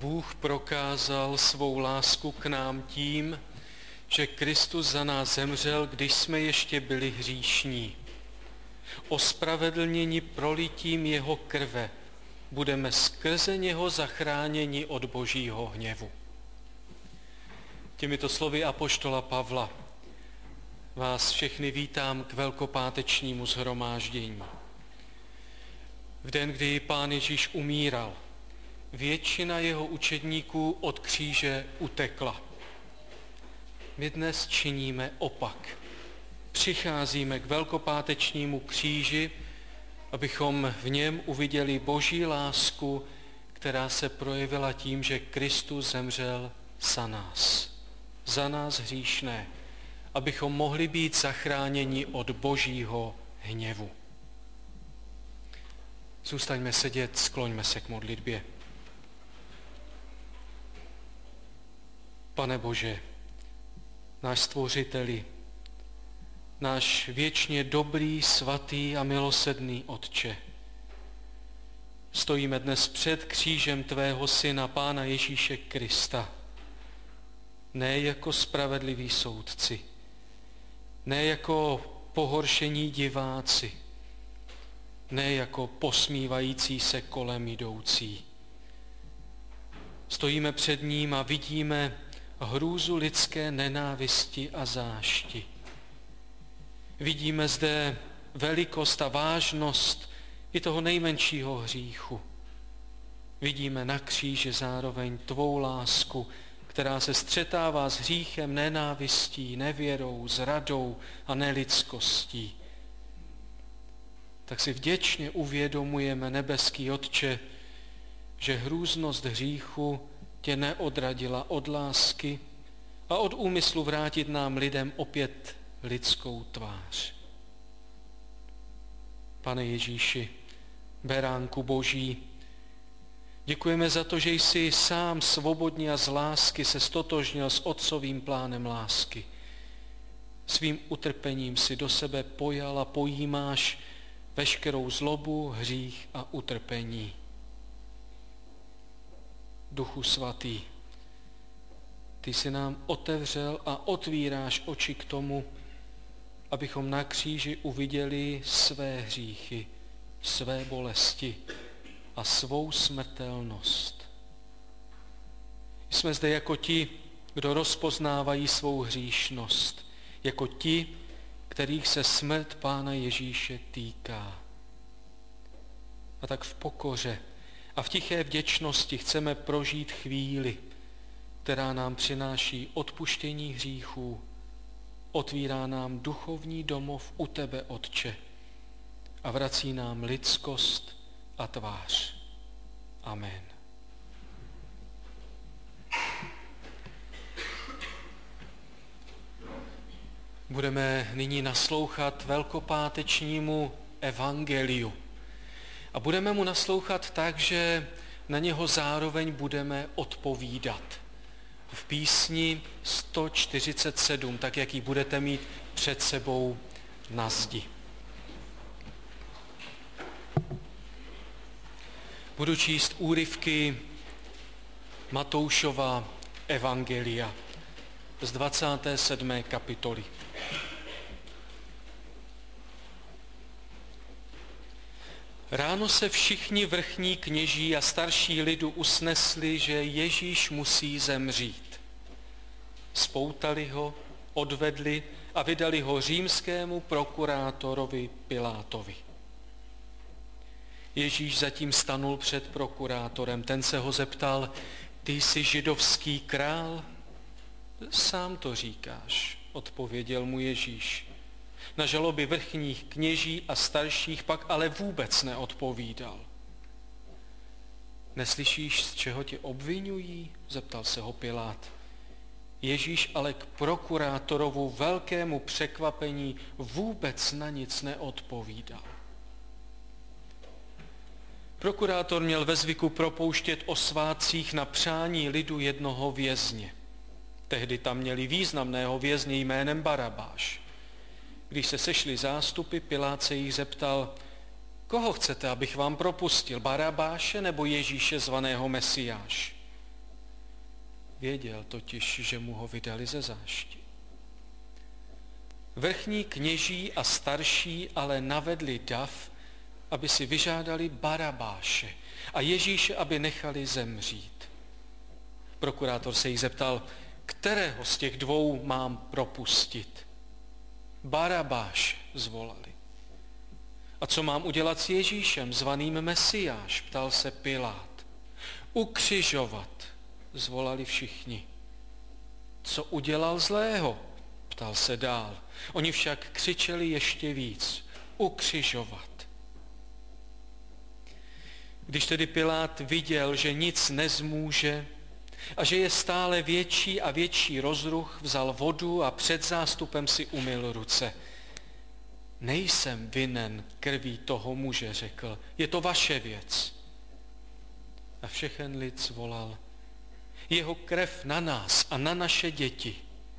Bůh prokázal svou lásku k nám tím, že Kristus za nás zemřel, když jsme ještě byli hříšní. Ospravedlněni prolitím jeho krve, budeme skrze něho zachráněni od Božího hněvu. Těmito slovy apoštola Pavla vás všechny vítám k velkopátečnímu shromáždění. V den, kdy Pán Ježíš umíral, většina jeho učedníků od kříže utekla. My dnes činíme opak. Přicházíme k velkopátečnímu kříži, abychom v něm uviděli Boží lásku, která se projevila tím, že Kristus zemřel za nás hříšné, abychom mohli být zachráněni od Božího hněvu. Zůstaňme sedět, skloňme se k modlitbě. Pane Bože, náš Stvořiteli, náš věčně dobrý, svatý a milosrdný Otče, stojíme dnes před křížem Tvého Syna, Pána Ježíše Krista, ne jako spravedliví soudci, ne jako pohoršení diváci, ne jako posmívající se kolem jdoucí. Stojíme před ním a vidíme hrůzu lidské nenávisti a zášti. Vidíme zde velikost a vážnost i toho nejmenšího hříchu. Vidíme na kříži zároveň tvou lásku, která se střetává s hříchem, nenávistí, nevěrou, zradou a nelidskostí. Tak si vděčně uvědomujeme, nebeský Otče, že hrůznost hříchu tě neodradila od lásky a od úmyslu vrátit nám lidem opět lidskou tvář. Pane Ježíši, beránku Boží, děkujeme za to, že jsi sám svobodně a z lásky se stotožnil s otcovým plánem lásky. Svým utrpením si do sebe pojal a pojímáš veškerou zlobu, hřích a utrpení. Duchu svatý, ty jsi nám otevřel a otvíráš oči k tomu, abychom na kříži uviděli své hříchy, své bolesti a svou smrtelnost. Jsme zde jako ti, kdo rozpoznávají svou hříšnost, jako ti, kterých se smrt Pána Ježíše týká. A tak v pokoře a v tiché vděčnosti chceme prožít chvíli, která nám přináší odpuštění hříchů, otvírá nám duchovní domov u tebe, Otče, a vrací nám lidskost a tvář. Amen. Budeme nyní naslouchat velkopátečnímu evangeliu. A budeme mu naslouchat tak, že na něho zároveň budeme odpovídat. V písni 147, tak jak ji budete mít před sebou na zdi. Budu číst úryvky Matoušova evangelia z 27. kapitoly. Ráno se všichni vrchní kněží a starší lidu usnesli, že Ježíš musí zemřít. Spoutali ho, odvedli a vydali ho římskému prokurátorovi Pilátovi. Ježíš zatím stanul před prokurátorem. Ten se ho zeptal, ty jsi židovský král? Sám to říkáš, odpověděl mu Ježíš. Na žaloby vrchních kněží a starších pak ale vůbec neodpovídal. Neslyšíš, z čeho tě obviňují? Zeptal se ho Pilát. Ježíš ale k prokurátorovu velkému překvapení vůbec na nic neodpovídal. Prokurátor měl ve zvyku propouštět o svátcích na přání lidu jednoho vězně. Tehdy tam měli významného vězně jménem Barabáš. Když se sešli zástupy, Pilát se jich zeptal, koho chcete, abych vám propustil, Barabáše nebo Ježíše zvaného Mesiáš? Věděl totiž, že mu ho vydali ze zášti. Vrchní kněží a starší ale navedli dav, aby si vyžádali Barabáše a Ježíše, aby nechali zemřít. Prokurátor se jí zeptal, kterého z těch dvou mám propustit. Barabáše, zvolali. A co mám udělat s Ježíšem, zvaným Mesiáš, ptal se Pilát. Ukřižovat, zvolali všichni. Co udělal zlého, ptal se dál. Oni však křičeli ještě víc. Ukřižovat. Když tedy Pilát viděl, že nic nezmůže a že je stále větší a větší rozruch, vzal vodu a před zástupem si umyl ruce. Nejsem vinen krví toho muže, řekl, je to vaše věc. A všechen lid zvolal, jeho krev na nás a na naše děti.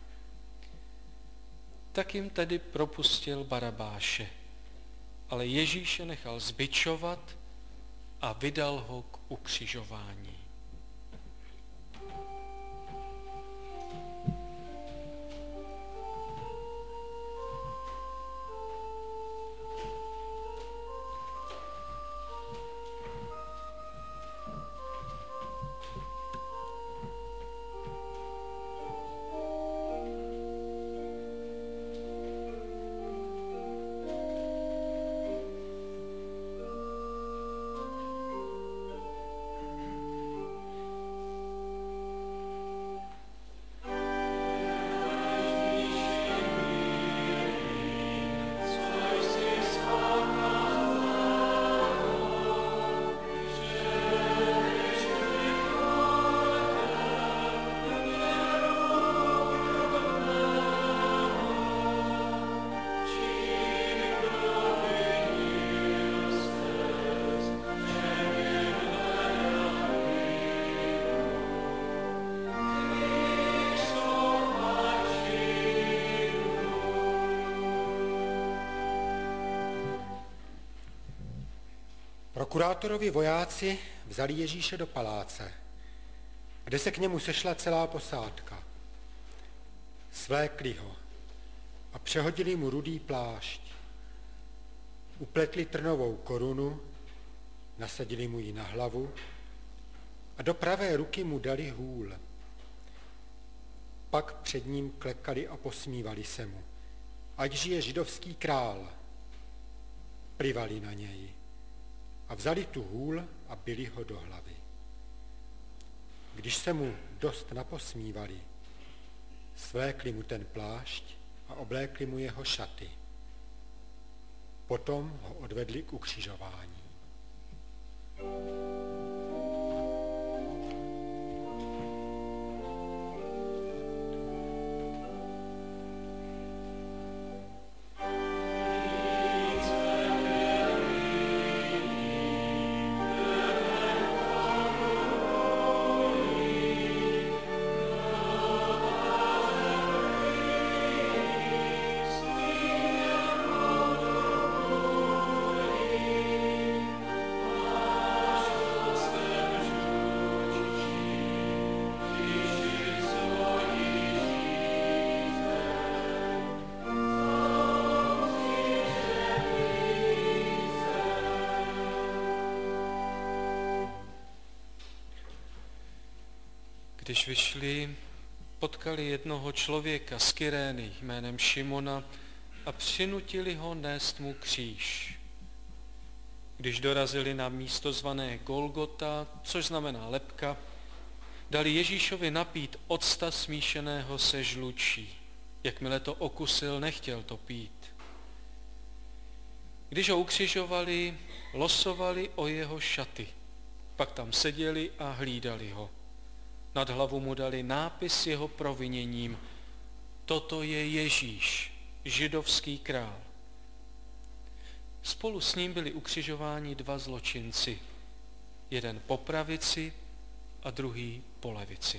Tak jim tedy propustil Barabáše, ale Ježíše nechal zbičovat a vydal ho k ukřižování. Prokurátorovi vojáci vzali Ježíše do paláce, kde se k němu sešla celá posádka. Svlékli ho a přehodili mu rudý plášť. Upletli trnovou korunu, nasadili mu ji na hlavu a do pravé ruky mu dali hůl. Pak před ním klekali a posmívali se mu. Ať žije židovský král. Plivali na něj a vzali tu hůl a bili ho do hlavy. Když se mu dost naposmívali, svlékli mu ten plášť a oblékli mu jeho šaty. Potom ho odvedli k ukřižování. Když vyšli, potkali jednoho člověka z Kyrény jménem Šimona a přinutili ho nést mu kříž. Když dorazili na místo zvané Golgota, což znamená lebka, dali Ježíšovi napít octa smíšeného se žlučí. Jakmile to okusil, nechtěl to pít. Když ho ukřižovali, losovali o jeho šaty. Pak tam seděli a hlídali ho. Nad hlavu mu dali nápis s jeho proviněním. Toto je Ježíš, židovský král. Spolu s ním byli ukřižováni dva zločinci. Jeden po pravici a druhý po levici.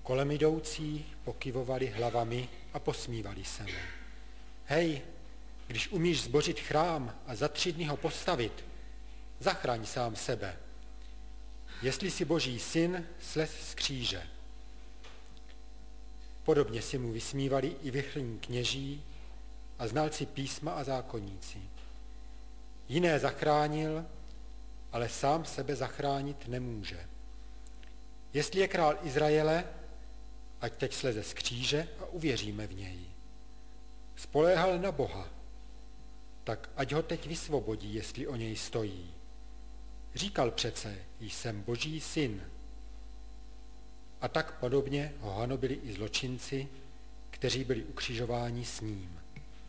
Kolem jdoucí pokyvovali hlavami a posmívali se mu. Hej, když umíš zbořit chrám a za 3 dny ho postavit, zachraň sám sebe. Jestli jsi Boží syn, slez z kříže. Podobně si mu vysmívali i vychlení kněží a znalci písma a zákonníci. Jiné zachránil, ale sám sebe zachránit nemůže. Jestli je král Izraele, ať teď sleze z kříže a uvěříme v něj. Spoléhal na Boha, tak ať ho teď vysvobodí, jestli o něj stojí. Říkal přece, jsem Boží syn. A tak podobně ho hanobili i zločinci, kteří byli ukřižováni s ním.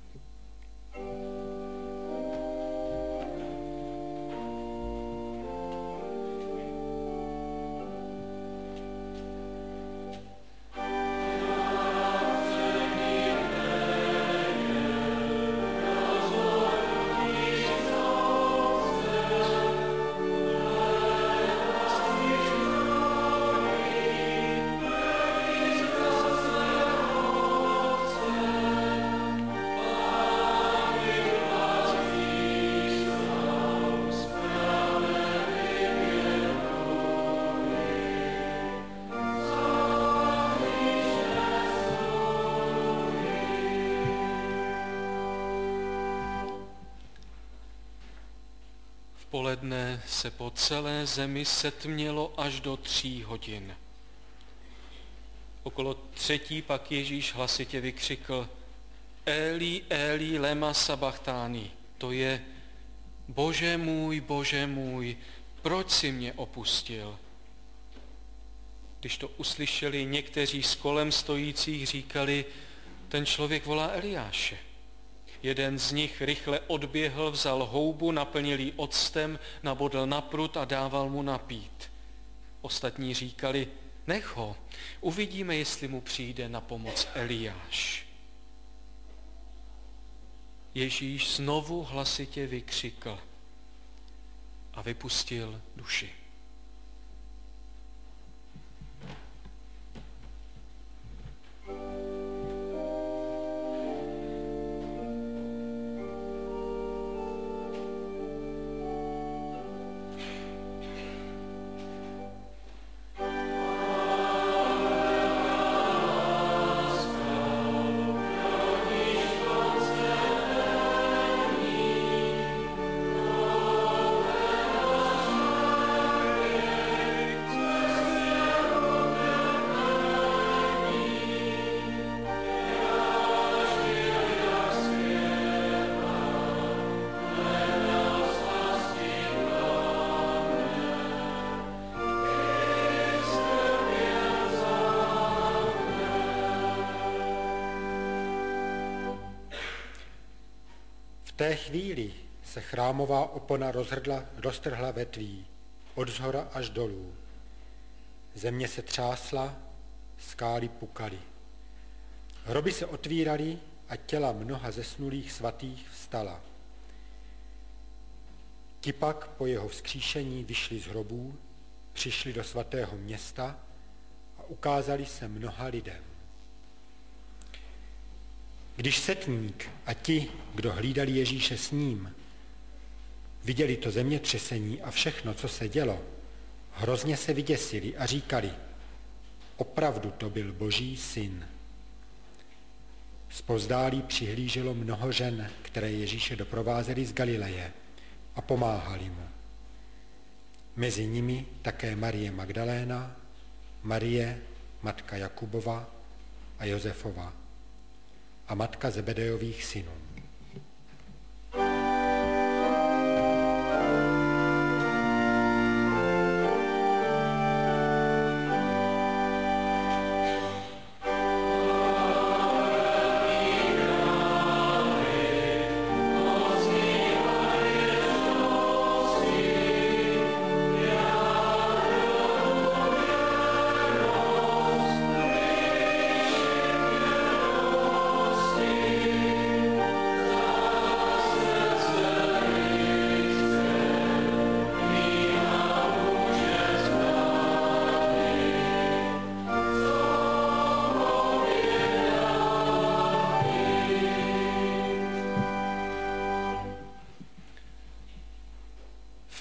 Poledne se po celé zemi setmělo až do 3 hodin. Okolo 3 pak Ježíš hlasitě vykřikl: Eli, Eli, lema sabachthani. To je: Bože můj, proč jsi mě opustil? Když to uslyšeli, někteří z kolem stojících říkali: ten člověk volá Eliáše. Jeden z nich rychle odběhl, vzal houbu, naplnil ji octem, nabodl na prut a dával mu napít. Ostatní říkali: nech ho, uvidíme, jestli mu přijde na pomoc Eliáš. Ježíš znovu hlasitě vykřikl a vypustil duši. V té chvíli se chrámová opona roztrhla vetví, od zhora až dolů. Země se třásla, skály pukaly. Hroby se otvíraly a těla mnoha zesnulých svatých vstala. Ti pak po jeho vzkříšení vyšli z hrobů, přišli do svatého města a ukázali se mnoha lidem. Když setník a ti, kdo hlídali Ježíše s ním, viděli to zemětřesení a všechno, co se dělo, hrozně se vyděsili a říkali: opravdu to byl Boží syn. Zpovzdálí přihlíželo mnoho žen, které Ježíše doprovázely z Galileje a pomáhali mu. Mezi nimi také Marie Magdaléna, Marie, matka Jakubova a Josefova a matka Zebedejových synů.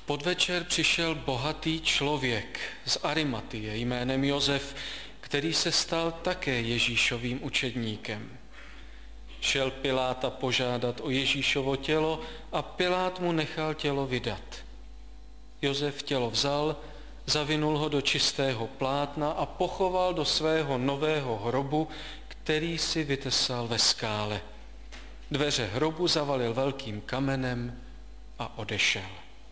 podvečer přišel bohatý člověk z Arimatie jménem Josef, který se stal také Ježíšovým učedníkem. Šel Piláta požádat o Ježíšovo tělo a Pilát mu nechal tělo vydat. Josef tělo vzal, zavinul ho do čistého plátna a pochoval do svého nového hrobu, který si vytesal ve skále. Dveře hrobu zavalil velkým kamenem a odešel.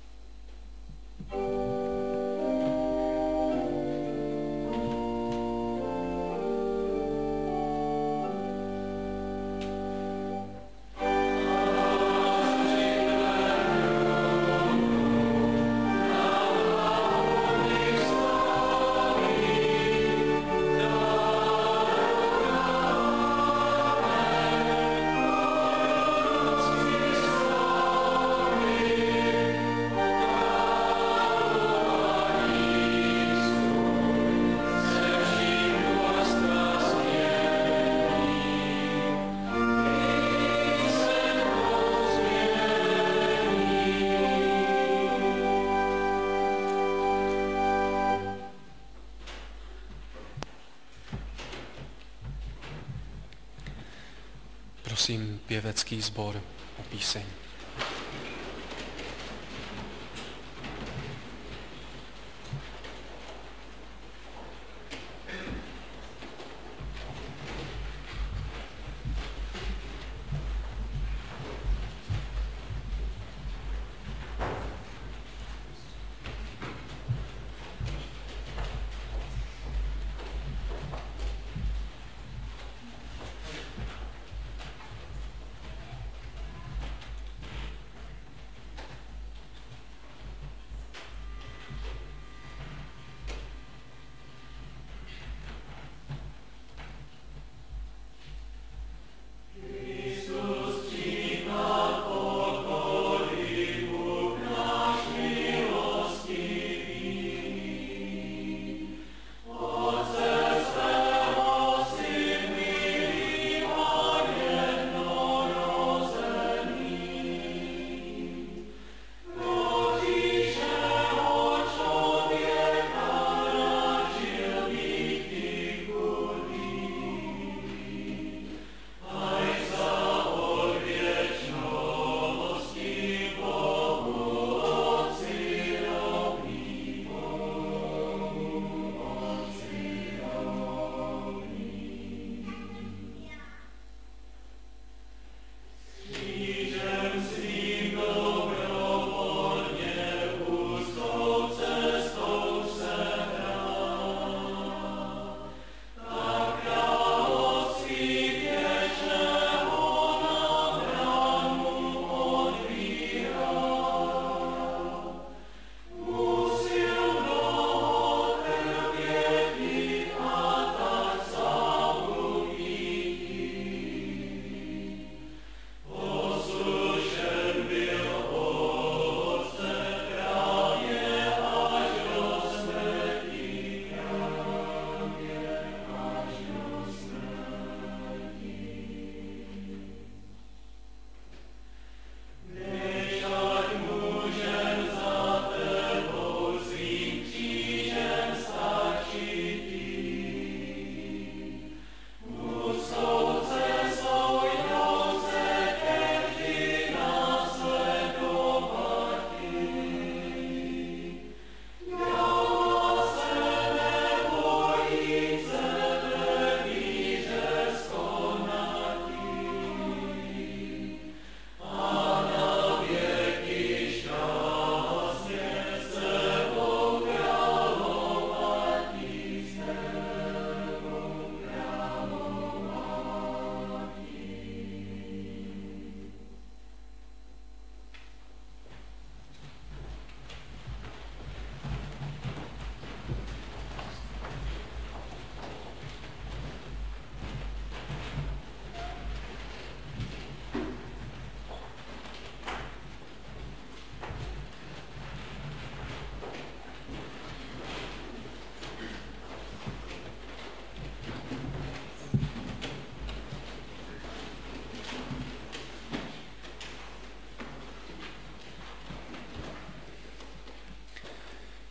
Prosím pěvecký sbor o píseň.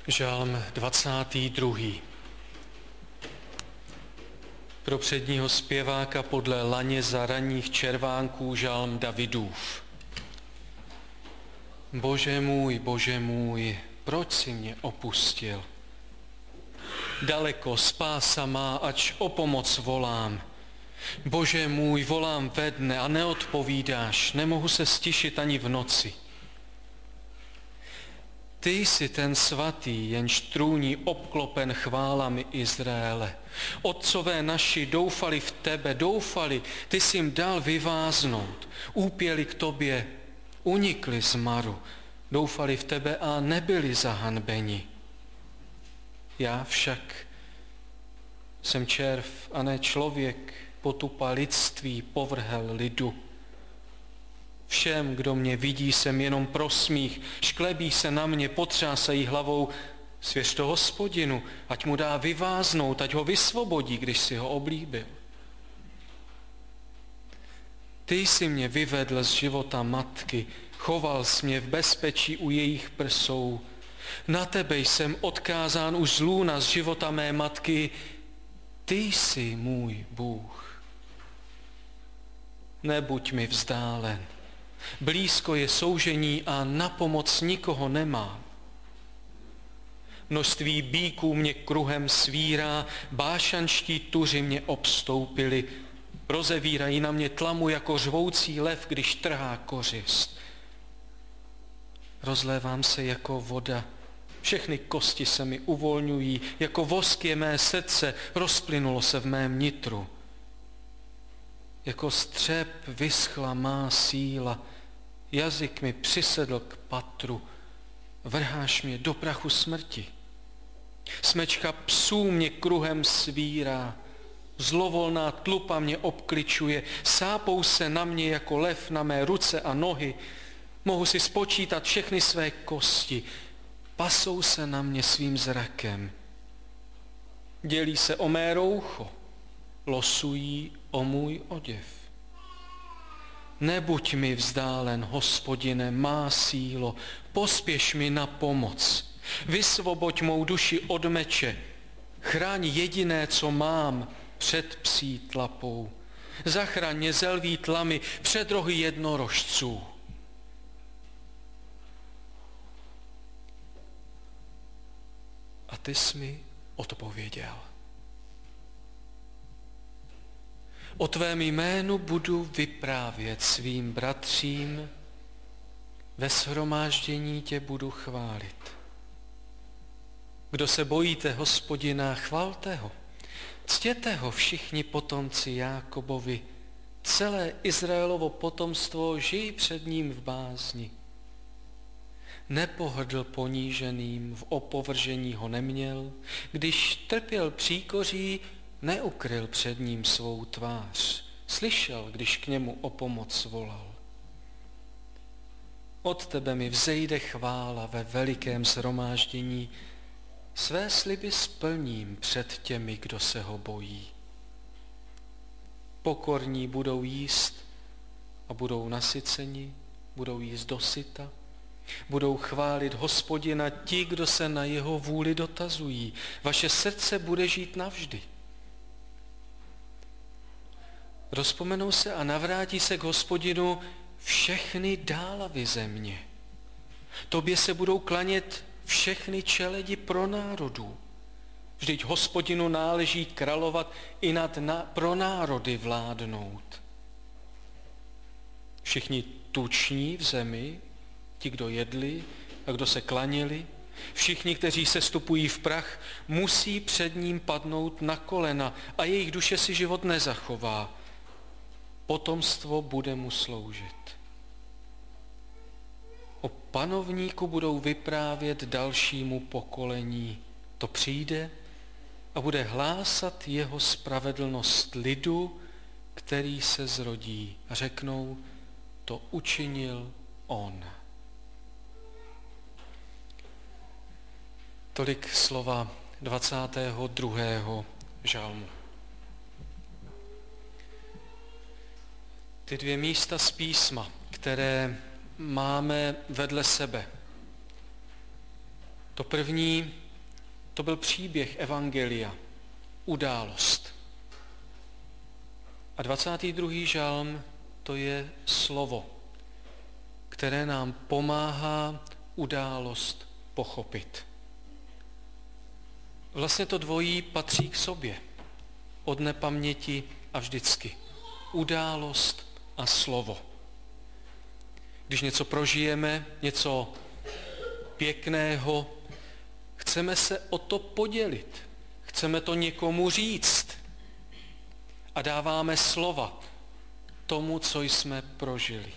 Žalm 22. Pro předního zpěváka podle laně za ranních červánků žalm Davidův. Bože můj, proč jsi mě opustil? Daleko spása má, ač o pomoc volám. Bože můj, volám ve dne a neodpovídáš, nemohu se stišit ani v noci. Ty jsi ten svatý, jenž trůní obklopen chválami Izraele. Otcové naši doufali v tebe, ty jsi jim dal vyváznout. Úpěli k tobě, unikli z maru, doufali v tebe a nebyli zahanbeni. Já však jsem červ a ne člověk, potupa lidství, povrhel lidu. Všem, kdo mě vidí, jsem jenom prosmích, šklebí se na mě, potřásají hlavou. Svěř to Hospodinu, ať mu dá vyváznout, ať ho vysvobodí, když si ho oblíbil. Ty jsi mě vyvedl z života matky, choval jsi mě v bezpečí u jejich prsou. Na tebe jsem odkázán už z lůna, z života mé matky. Ty jsi můj Bůh. Nebuď mi vzdálen. Blízko je soužení a na pomoc nikoho nemám. Množství býků mě kruhem svírá, bášanští tuři mě obstoupili, rozevírají na mě tlamu jako řvoucí lev, když trhá kořist. Rozlévám se jako voda, všechny kosti se mi uvolňují, jako vosk je mé srdce, rozplynulo se v mém nitru. Jako střep vyschla má síla, jazyk mi přisedl k patru, vrháš mě do prachu smrti. Smečka psů mě kruhem svírá, zlovolná tlupa mě obkličuje, sápou se na mě jako lev na mé ruce a nohy, mohu si spočítat všechny své kosti, pasou se na mě svým zrakem. Dělí se o mé roucho, losují o můj oděv. Nebuď mi vzdálen, Hospodine, má sílo, pospěš mi na pomoc. Vysvoboď mou duši od meče, chráň jediné, co mám, před psí tlapou. Zachraň mě ze lví tlamy před rohy jednorožců. A ty jsi mi odpověděl. O tvém jménu budu vyprávět svým bratřím, ve shromáždění tě budu chválit. Kdo se bojíte Hospodina, chvalte ho. Ctěte ho všichni potomci Jákobovi, celé Izraelovo potomstvo, žij před ním v bázni. Nepohrdl poníženým, v opovržení ho neměl, když trpěl příkoří, neukryl před ním svou tvář, slyšel, když k němu o pomoc volal. Od tebe mi vzejde chvála ve velikém shromáždění, své sliby splním před těmi, kdo se ho bojí. Pokorní budou jíst a budou nasyceni, budou jíst dosyta, budou chválit Hospodina ti, kdo se na jeho vůli dotazují. Vaše srdce bude žít navždy. Rozpomenou se a navrátí se k Hospodinu všechny dálavy země. Tobě se budou klanět všechny čeledi pro národů. Vždyť Hospodinu náleží královat i pro národy vládnout. Všichni tuční v zemi, ti, kdo jedli a kdo se klanili, všichni, kteří se stupují v prach, musí před ním padnout na kolena a jejich duše si život nezachová. Potomstvo bude mu sloužit. O panovníku budou vyprávět dalšímu pokolení. To přijde a bude hlásat jeho spravedlnost lidu, který se zrodí. A řeknou, to učinil on. Tolik slova 22. žalmu. Ty dvě místa z písma, které máme vedle sebe, To první, to byl příběh evangelia, událost. A 22. žalm, to je slovo, které nám pomáhá událost pochopit. Vlastně to dvojí patří k sobě. Od nepaměti a vždycky. Událost a slovo. Když něco prožijeme, něco pěkného, chceme se o to podělit. Chceme to někomu říct. A dáváme slova tomu, co jsme prožili.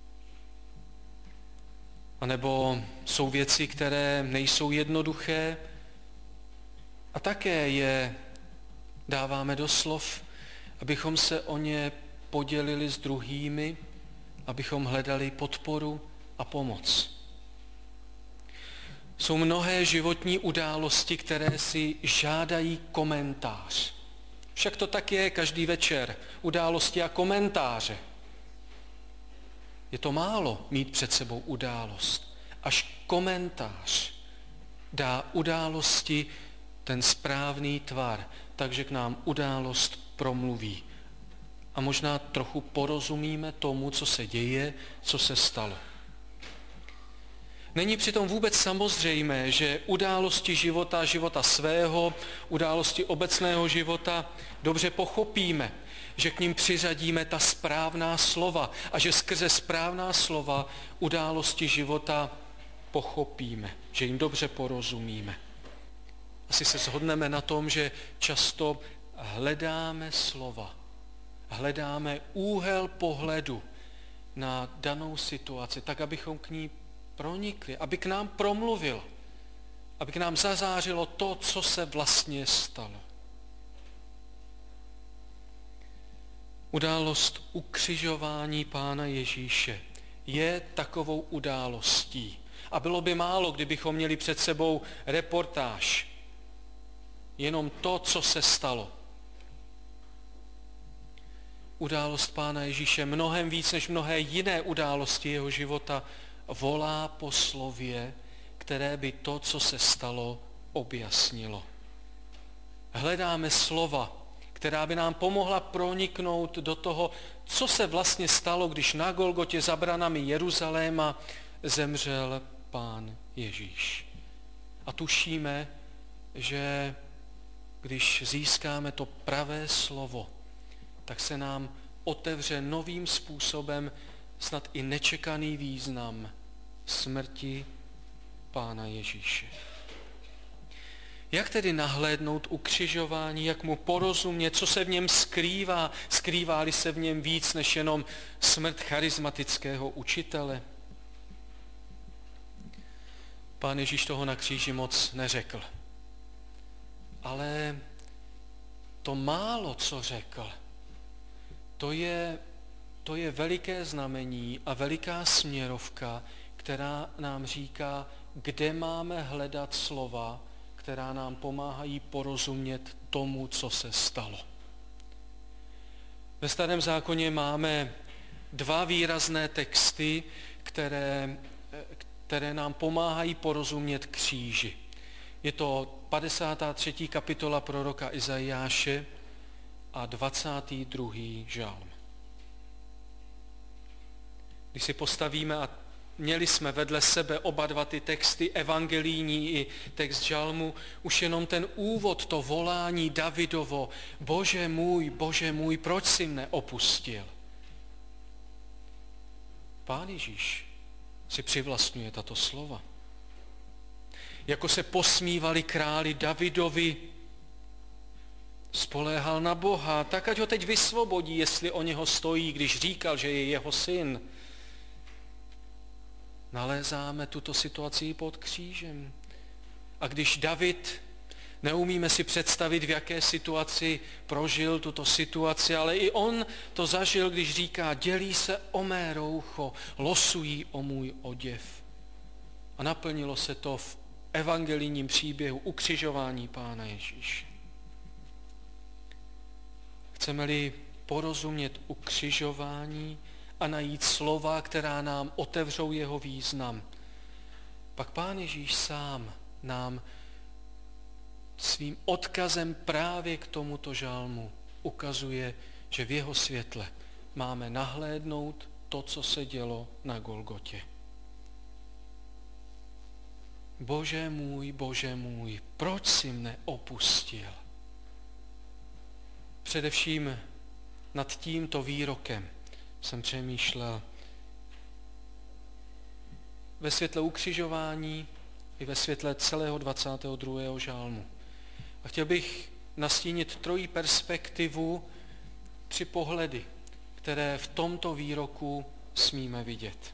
A nebo jsou věci, které nejsou jednoduché a také je dáváme do slov, abychom se o ně podělili s druhými, abychom hledali podporu a pomoc. Jsou mnohé životní události, které si žádají komentář. Však to tak je každý večer. Události a komentáře. Je to málo mít před sebou událost. Až komentář dá události ten správný tvar, takže k nám událost promluví. A možná trochu porozumíme tomu, co se děje, co se stalo. Není přitom vůbec samozřejmé, že události života svého, události obecného života dobře pochopíme, že k ním přiřadíme ta správná slova a že skrze správná slova události života pochopíme, že jim dobře porozumíme. Asi se shodneme na tom, že často hledáme slova, hledáme úhel pohledu na danou situaci, tak abychom k ní pronikli, aby k nám promluvil, aby k nám zazářilo to, co se vlastně stalo. Událost ukřižování Pána Ježíše je takovou událostí. A bylo by málo, kdybychom měli před sebou reportáž. Jenom to, co se stalo. Událost Pána Ježíše mnohem víc než mnohé jiné události jeho života volá po slově, které by to, co se stalo, objasnilo. Hledáme slova, která by nám pomohla proniknout do toho, co se vlastně stalo, když na Golgotě za branami Jeruzaléma zemřel Pán Ježíš. A tušíme, že když získáme to pravé slovo, tak se nám otevře novým způsobem snad i nečekaný význam smrti Pána Ježíše. Jak tedy nahlédnout ukřižování, jak mu porozumět, co se v něm skrývá, skrývá-li se v něm víc než jenom smrt charismatického učitele? Pán Ježíš toho na kříži moc neřekl. Ale to málo, co řekl, to je veliké znamení a veliká směrovka, která nám říká, kde máme hledat slova, která nám pomáhají porozumět tomu, co se stalo. Ve Starém zákoně máme dva výrazné texty, které nám pomáhají porozumět kříži. Je to 53. kapitola proroka Izajáše a 22. žalm. Když si postavíme a měli jsme vedle sebe oba dva ty texty, evangelijní i text žalmu, už jenom ten úvod, to volání Davidovo, Bože můj, proč jsi mne opustil? Pán Ježíš si přivlastňuje tato slova. Jako se posmívali králi Davidovi, spoléhal na Boha, tak ať ho teď vysvobodí, jestli o něho stojí, když říkal, že je jeho syn. Nalézáme tuto situaci pod křížem. A když David, neumíme si představit, v jaké situaci prožil tuto situaci, ale i on to zažil, když říká, dělí se o mé roucho, losují o můj oděv. A naplnilo se to v evangelijním příběhu ukřižování Pána Ježíše. Chceme-li porozumět ukřižování a najít slova, která nám otevřou jeho význam, pak Pán Ježíš sám nám svým odkazem právě k tomuto žalmu ukazuje, že v jeho světle máme nahlédnout to, co se dělo na Golgotě. Bože můj, proč jsi mne opustil? Především nad tímto výrokem jsem přemýšlel ve světle ukřižování i ve světle celého 22. žalmu. A chtěl bych nastínit trojí perspektivu, 3 pohledy, které v tomto výroku smíme vidět.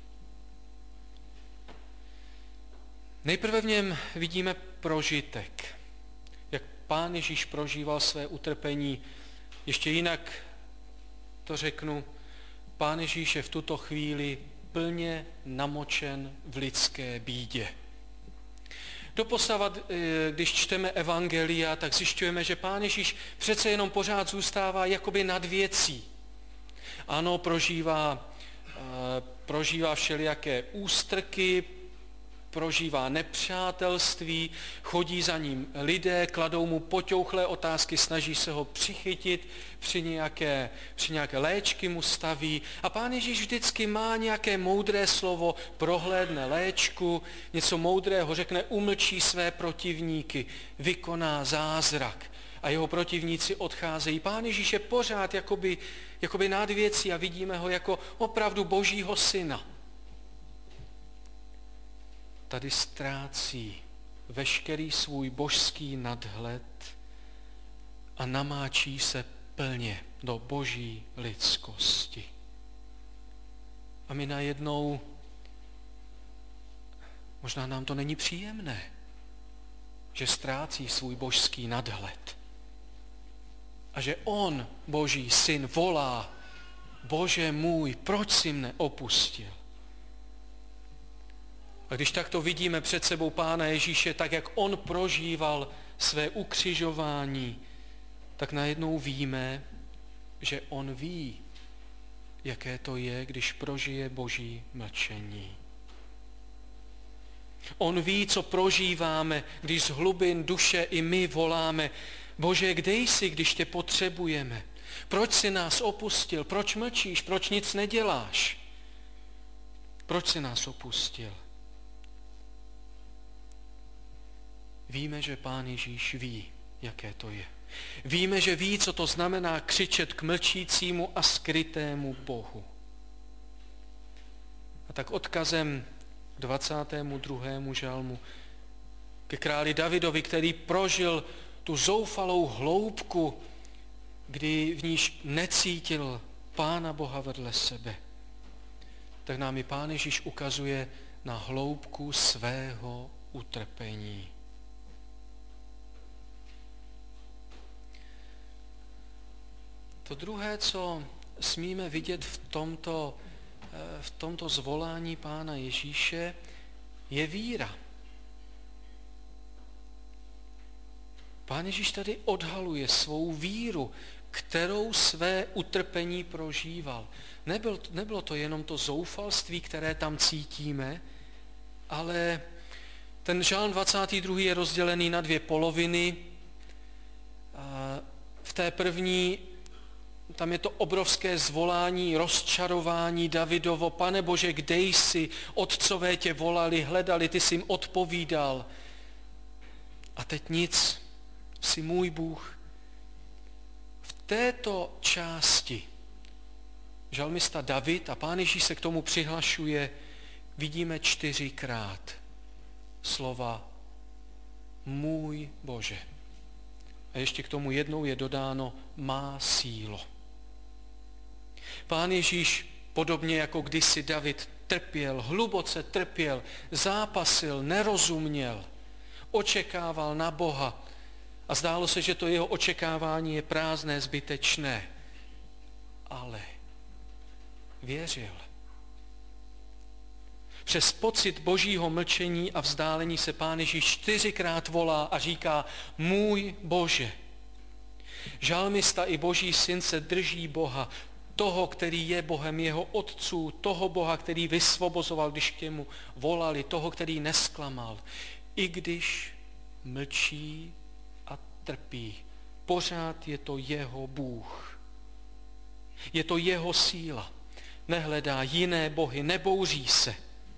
Nejprve v něm vidíme prožitek, jak Pán Ježíš prožíval své utrpení. Ještě jinak to řeknu, Pán Ježíš je v tuto chvíli plně namočen v lidské bídě. Doposavat, když čteme evangelia, tak zjišťujeme, že Pán Ježíš přece jenom pořád zůstává jakoby nad věcí. Ano, prožívá všelijaké ústrky, prožívá nepřátelství, chodí za ním lidé, kladou mu poťouchlé otázky, snaží se ho přichytit, při nějaké léčky mu staví. A Pán Ježíš vždycky má nějaké moudré slovo, prohlédne léčku, něco moudrého řekne, umlčí své protivníky, vykoná zázrak a jeho protivníci odcházejí. Pán Ježíš je pořád jakoby nad věcí a vidíme ho jako opravdu Božího syna. Tady ztrácí veškerý svůj božský nadhled a namáčí se plně do boží lidskosti. A my najednou, možná nám to není příjemné, že ztrácí svůj božský nadhled. A že on, Boží syn, volá, Bože můj, proč jsi mne opustil? A když takto vidíme před sebou Pána Ježíše, tak jak on prožíval své ukřižování, tak najednou víme, že on ví, jaké to je, když prožije Boží mlčení. On ví, co prožíváme, když z hlubin duše i my voláme, Bože, kde jsi, když tě potřebujeme? Proč jsi nás opustil? Proč mlčíš? Proč nic neděláš? Proč jsi nás opustil? Víme, že Pán Ježíš ví, jaké to je. Víme, že ví, co to znamená křičet k mlčícímu a skrytému Bohu. A tak odkazem k 22. žalmu ke králi Davidovi, který prožil tu zoufalou hloubku, kdy v níž necítil Pána Boha vedle sebe, tak nám i Pán Ježíš ukazuje na hloubku svého utrpení. To druhé, co smíme vidět v tomto zvolání Pána Ježíše, je víra. Pán Ježíš tady odhaluje svou víru, kterou své utrpení prožíval. Nebylo to jenom to zoufalství, které tam cítíme, ale ten žalm 22. je rozdělený na 2 poloviny. V té první tam je to obrovské zvolání, rozčarování Davidovo. Pane Bože, kde jsi? Otcové tě volali, hledali, ty jsi jim odpovídal. A teď nic, jsi můj Bůh. V této části žalmista David, a Pán Ježíš se k tomu přihlašuje, vidíme 4krát slova můj Bože. A ještě k tomu jednou je dodáno má sílo. Pán Ježíš, podobně jako kdysi David, trpěl, hluboce trpěl, zápasil, nerozuměl, očekával na Boha a zdálo se, že to jeho očekávání je prázdné, zbytečné. Ale věřil. Přes pocit božího mlčení a vzdálení se Pán Ježíš 4krát volá a říká můj Bože. Žalmista i Boží syn se drží Boha, toho, který je Bohem jeho otců, toho Boha, který vysvobozoval, když k němu volali, toho, který nesklamal. I když mlčí a trpí. Pořád je to jeho Bůh. Je to jeho síla. Nehledá jiné bohy, nebouří se.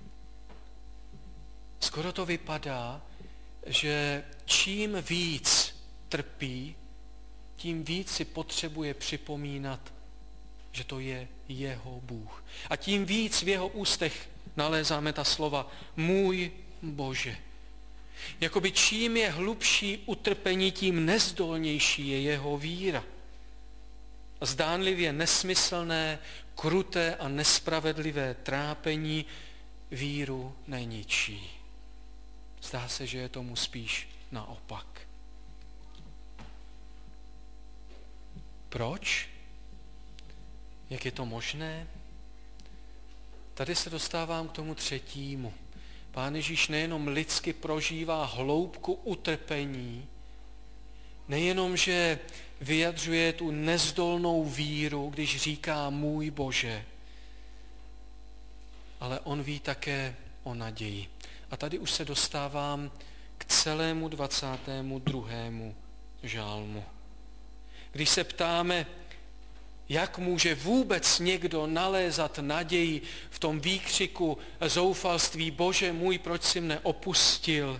Skoro to vypadá, že čím víc trpí, tím víc si potřebuje připomínat, že to je jeho Bůh. A tím víc v jeho ústech nalézáme ta slova můj Bože. Jakoby čím je hlubší utrpení, tím nezdolnější je jeho víra. Zdánlivě nesmyslné, kruté a nespravedlivé trápení víru neničí. Zdá se, že je tomu spíš naopak. Proč? Jak je to možné? Tady se dostávám k tomu třetímu. Pán Ježíš nejenom lidsky prožívá hloubku utrpení, nejenom, že vyjadřuje tu nezdolnou víru, když říká můj Bože, ale on ví také o naději. A tady už se dostávám k celému 22. žálmu. Když se ptáme, jak může vůbec někdo nalézat naději v tom výkřiku zoufalství, Bože můj, proč jsi mne opustil?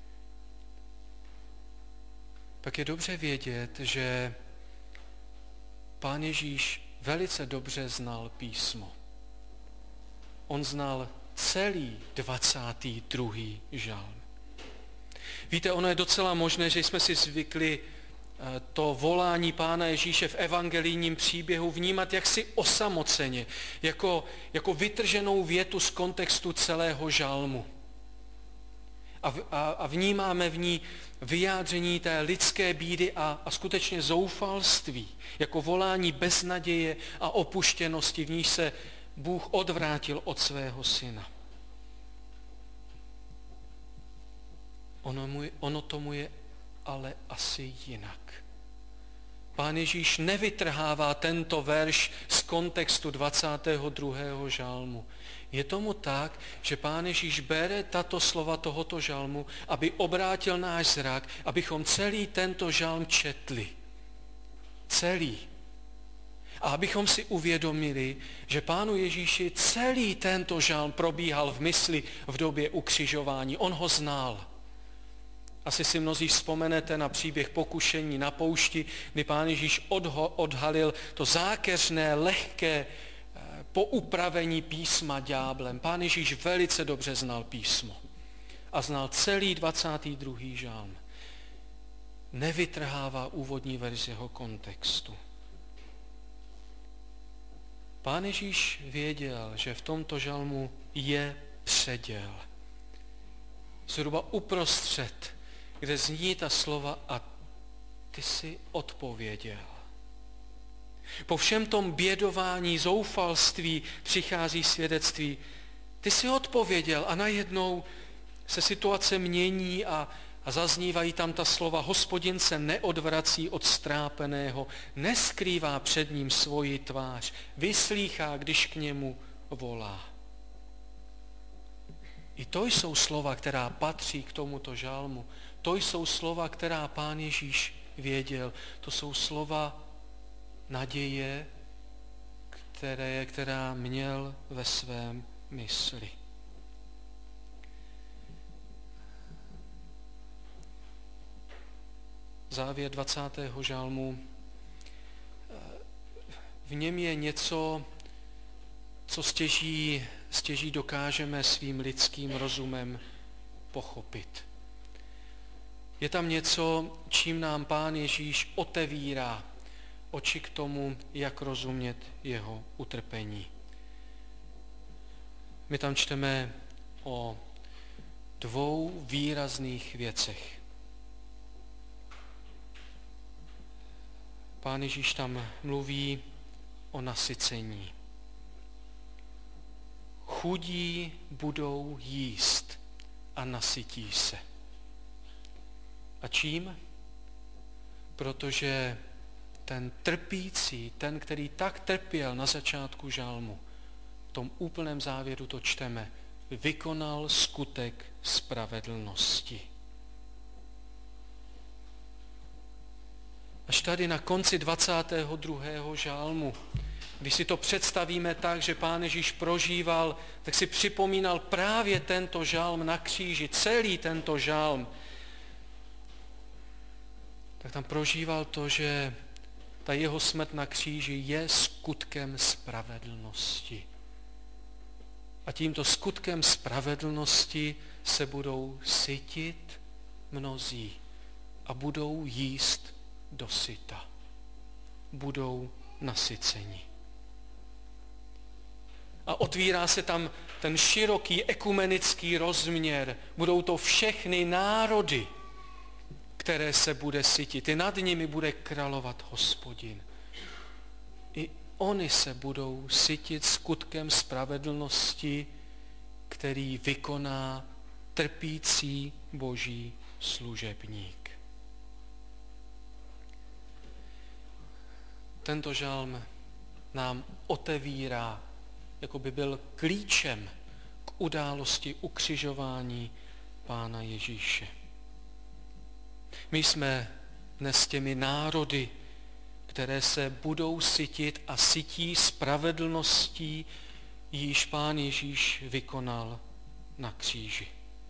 Pak je dobře vědět, že Pán Ježíš velice dobře znal písmo. On znal celý 22. žálm. Víte, ono je docela možné, že jsme si zvykli to volání Pána Ježíše v evangelijním příběhu vnímat jaksi osamoceně, jako vytrženou větu z kontextu celého žalmu. A vnímáme v ní vyjádření té lidské bídy a skutečně zoufalství, jako volání beznaděje a opuštěnosti, v níž se Bůh odvrátil od svého syna. Ono tomu je ale asi jinak. Pán Ježíš nevytrhává tento verš z kontextu 22. žalmu. Je tomu tak, že Pán Ježíš bere tato slova tohoto žalmu, aby obrátil náš zrak, abychom celý tento žalm četli. Celý. A abychom si uvědomili, že Pánu Ježíši celý tento žalm probíhal v mysli v době ukřižování. On ho znal. Asi si mnozí vzpomenete na příběh pokušení na poušti, kdy Pán Ježíš odhalil to zákeřné, lehké poupravení písma ďáblem. Pán Ježíš velice dobře znal písmo a znal celý 22. žálm. Nevytrhává úvodní verzi jeho kontextu. Pán Ježíš věděl, že v tomto žalmu je předěl. Zhruba uprostřed, kde zní ta slova a ty jsi odpověděl. Po všem tom bědování, zoufalství přichází svědectví. Ty jsi odpověděl a najednou se situace mění a zaznívají tam ta slova. Hospodin se neodvrací od strápeného, neskrývá před ním svoji tvář, vyslýchá, když k němu volá. I to jsou slova, která patří k tomuto žalmu. To jsou slova, která Pán Ježíš věděl. To jsou slova naděje, která měl ve svém mysli. Závěr 20. žalmu. V něm je něco, co stěží dokážeme svým lidským rozumem pochopit. Je tam něco, čím nám Pán Ježíš otevírá oči k tomu, jak rozumět jeho utrpení. My tam čteme o dvou výrazných věcech. Pán Ježíš tam mluví o nasycení. Chudí budou jíst a nasytí se. A čím? Protože ten trpící, ten, který tak trpěl na začátku žalmu, v tom úplném závěru to čteme, vykonal skutek spravedlnosti. Až tady na konci 22. žálmu, když si to představíme tak, že Pán Ježíš prožíval, tak si připomínal právě tento žálm na kříži, celý tento žálm. Tak tam prožíval to, že ta jeho smrt na kříži je skutkem spravedlnosti. A tímto skutkem spravedlnosti se budou sytit mnozí a budou jíst dosyta. Budou nasyceni. A otvírá se tam ten široký ekumenický rozměr. Budou to všechny národy, které se bude sytit. I nad nimi bude královat Hospodin. I oni se budou sytit skutkem spravedlnosti, který vykoná trpící Boží služebník. Tento žálm nám otevírá, jako by byl klíčem k události ukřižování Pána Ježíše. My jsme dnes těmi národy, které se budou sytit a sytí spravedlností, již Pán Ježíš vykonal na kříži.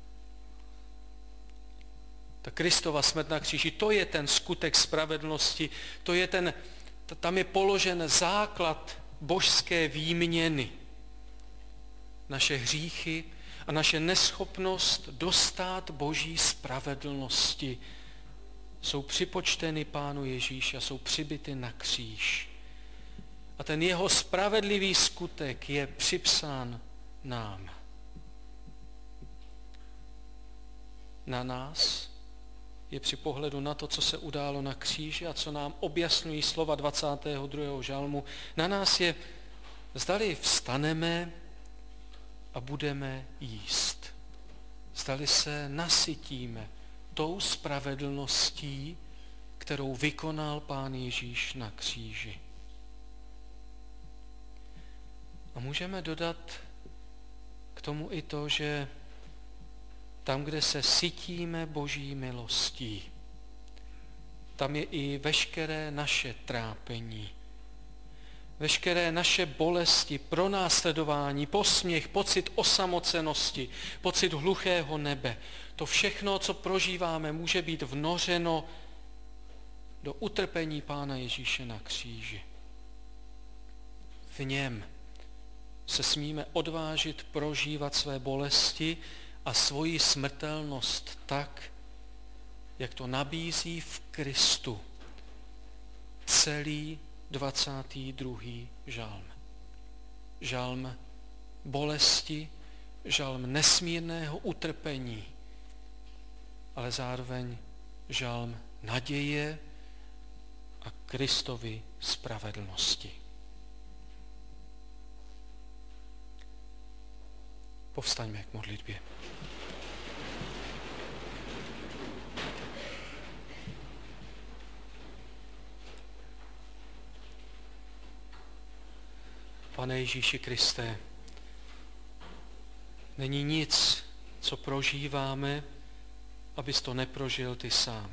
Ta Kristova smrt na kříži, to je ten skutek spravedlnosti, tam je položen základ božské výměny. Naše hříchy a naše neschopnost dostát Boží spravedlnosti jsou připočteny Pánu Ježíši a jsou přibity na kříž. A ten jeho spravedlivý skutek je připsán nám. Na nás je při pohledu na to, co se událo na kříži a co nám objasňují slova 22. žalmu, na nás je, zdali vstaneme a budeme jíst. Zdali se nasytíme tou spravedlností, kterou vykonal Pán Ježíš na kříži. A můžeme dodat k tomu i to, že tam, kde se sytíme Boží milostí, tam je i veškeré naše trápení, veškeré naše bolesti, pronásledování, posměch, pocit osamocenosti, pocit hluchého nebe. To všechno, co prožíváme, může být vnořeno do utrpení Pána Ježíše na kříži. V něm se smíme odvážit prožívat své bolesti a svoji smrtelnost tak, jak to nabízí v Kristu celý 22. žalm. Žalm bolesti, žalm nesmírného utrpení, ale zároveň žalm naděje a Kristovy spravedlnosti. Povstaňme k modlitbě. Pane Ježíši Kriste, není nic, co prožíváme, abys to neprožil ty sám.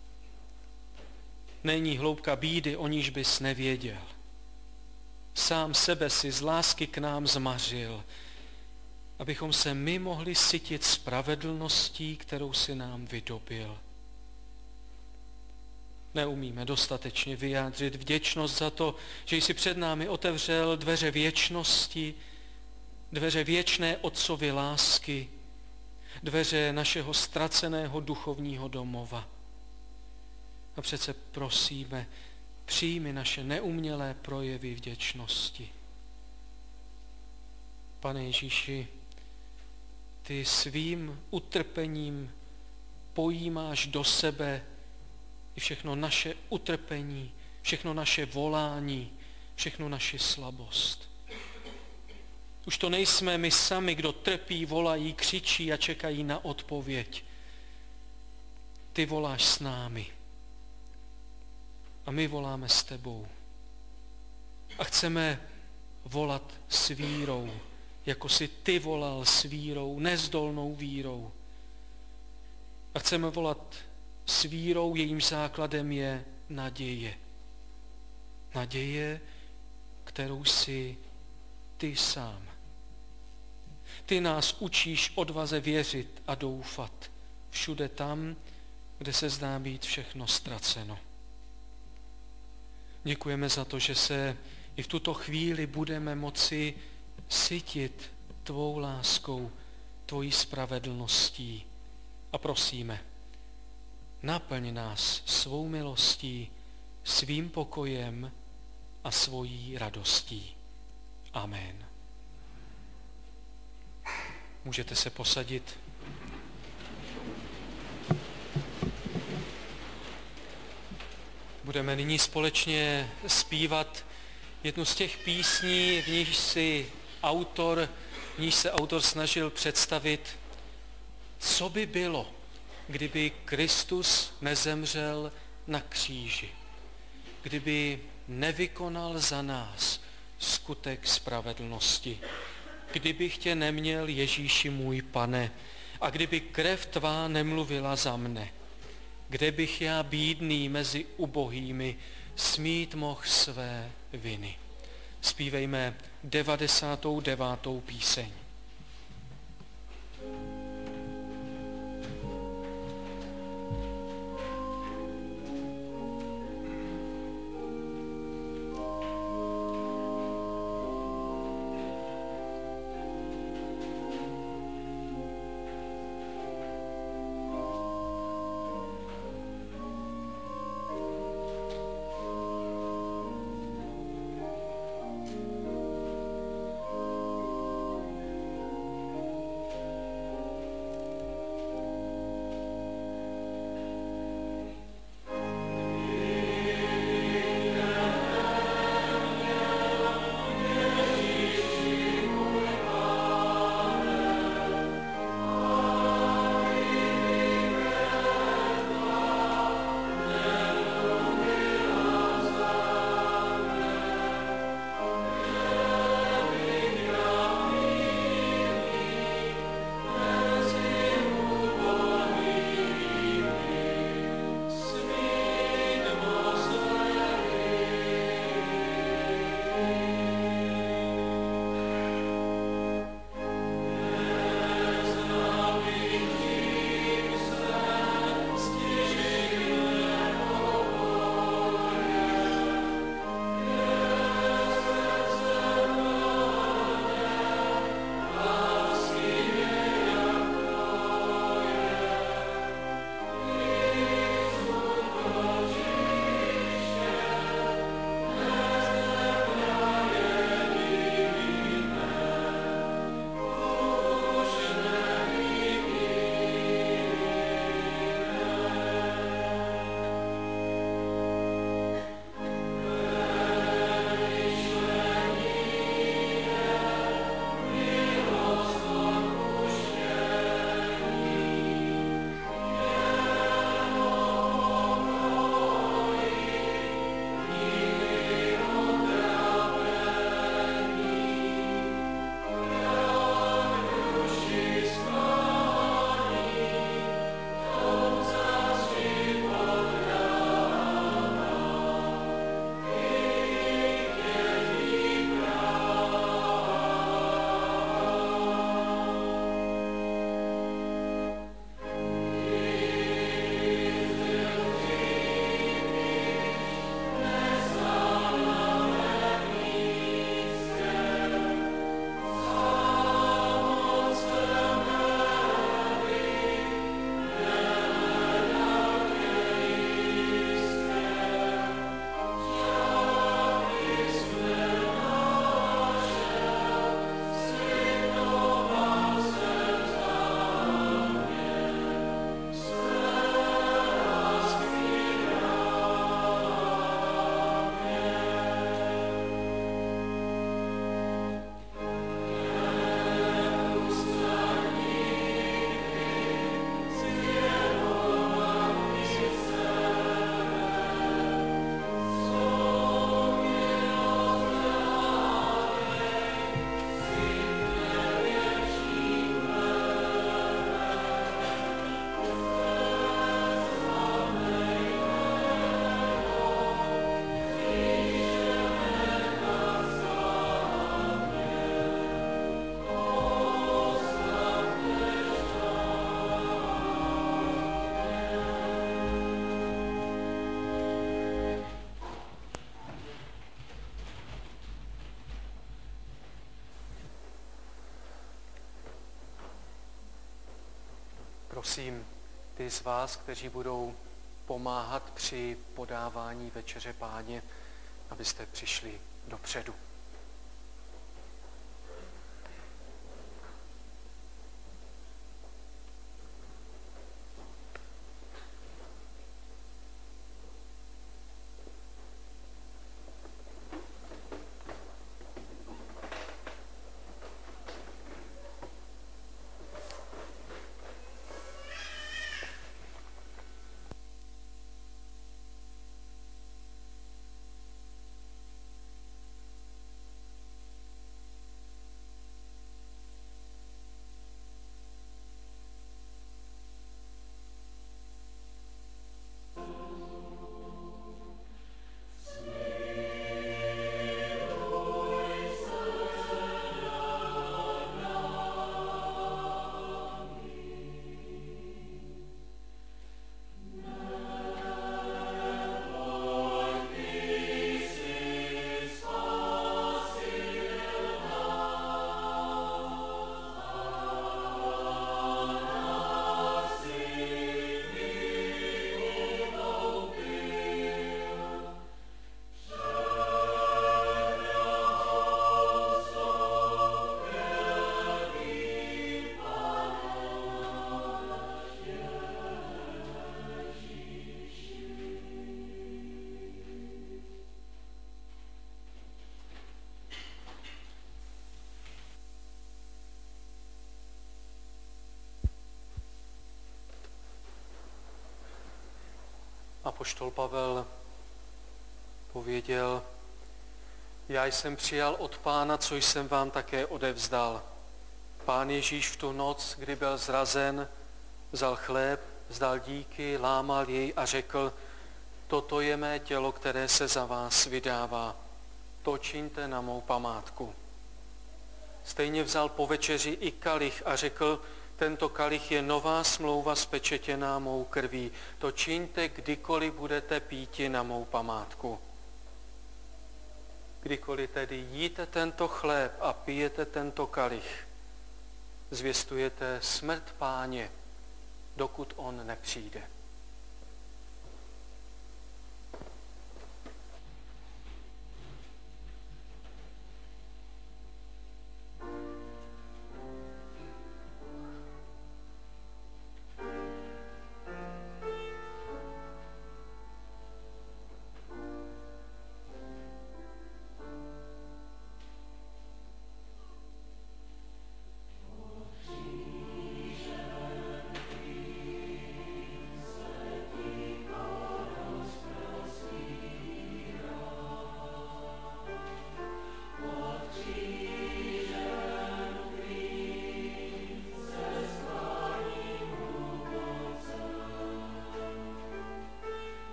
Není hloubka bídy, o níž bys nevěděl. Sám sebe si z lásky k nám zmařil, abychom se my mohli sytit spravedlností, kterou si nám vydobil. Neumíme dostatečně vyjádřit vděčnost za to, že jsi před námi otevřel dveře věčnosti, dveře věčné Otcovy lásky, dveře našeho ztraceného duchovního domova. A přece prosíme, přijmi naše neumělé projevy vděčnosti. Pane Ježíši, ty svým utrpením pojímáš do sebe i všechno naše utrpení, všechno naše volání, všechno naši slabost. Už to nejsme my sami, kdo trpí, volají, křičí a čekají na odpověď. Ty voláš s námi a my voláme s tebou. A chceme volat s vírou, jako si ty volal s vírou, nezdolnou vírou. A chceme volat s vírou, jejímž základem je naděje. Naděje, kterou jsi ty sám. Ty nás učíš odvaze věřit a doufat všude tam, kde se zdá být všechno ztraceno. Děkujeme za to, že se i v tuto chvíli budeme moci sytit tvou láskou, tvojí spravedlností. A prosíme, naplň nás svou milostí, svým pokojem a svojí radostí. Amen. Můžete se posadit. Budeme nyní společně zpívat jednu z těch písní, v níž se autor snažil představit, co by bylo, kdyby Kristus nezemřel na kříži, kdyby nevykonal za nás skutek spravedlnosti, kdybych tě neměl, Ježíši můj Pane, a kdyby krev tvá nemluvila za mne, kde bych já bídný mezi ubohými smít mohl své viny. Zpívejme 99. píseň. prosím ty z vás, kteří budou pomáhat při podávání večeře Páně, abyste přišli dopředu. Apoštol Pavel pověděl: já jsem přijal od Pána, co jsem vám také odevzdal. Pán Ježíš v tu noc, kdy byl zrazen, vzal chléb, vzdal díky, lámal jej a řekl: toto je mé tělo, které se za vás vydává. To čiňte na mou památku. Stejně vzal po večeři i kalich a řekl: tento kalich je nová smlouva spečetěná mou krví. To čiňte, kdykoliv budete píti na mou památku. Kdykoliv tedy jíte tento chléb a pijete tento kalich, zvěstujete smrt Páně, dokud on nepřijde.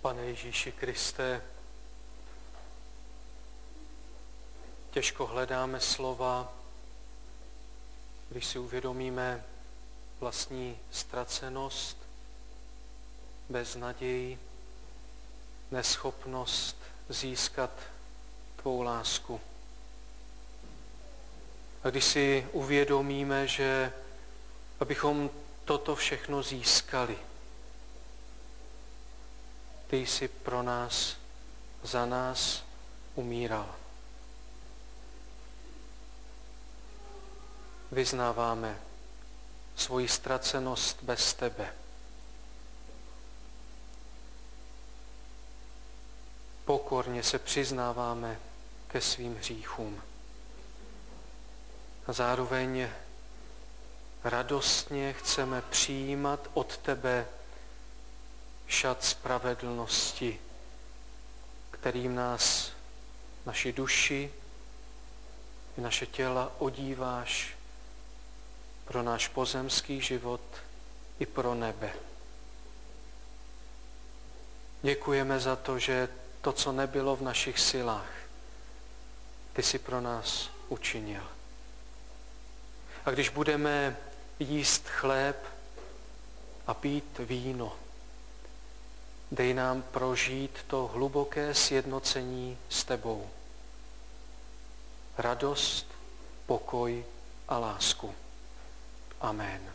Pane Ježíši Kriste, těžko hledáme slova, když si uvědomíme vlastní ztracenost, beznaději, neschopnost získat tvou lásku. A když si uvědomíme, že abychom toto všechno získali, ty jsi pro nás, za nás umíral. Vyznáváme svoji ztracenost bez tebe. Pokorně se přiznáváme ke svým hříchům. A zároveň radostně chceme přijímat od tebe šat spravedlnosti, kterým nás, naši duši i naše těla odíváš pro náš pozemský život i pro nebe. Děkujeme za to, že to, co nebylo v našich silách, ty jsi pro nás učinil. A když budeme jíst chléb a pít víno, dej nám prožít to hluboké sjednocení s tebou. Radost, pokoj a lásku. Amen.